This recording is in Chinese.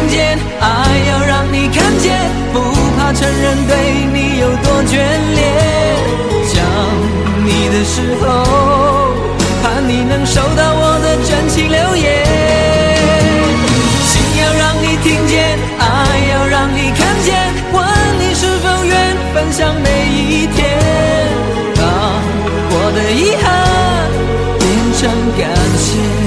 听见，爱要让你看见，不怕承认对你有多眷恋。想你的时候，盼你能收到我的真情留言。心要让你听见，爱要让你看见，问你是否愿分享每一天，把我的遗憾变成感谢。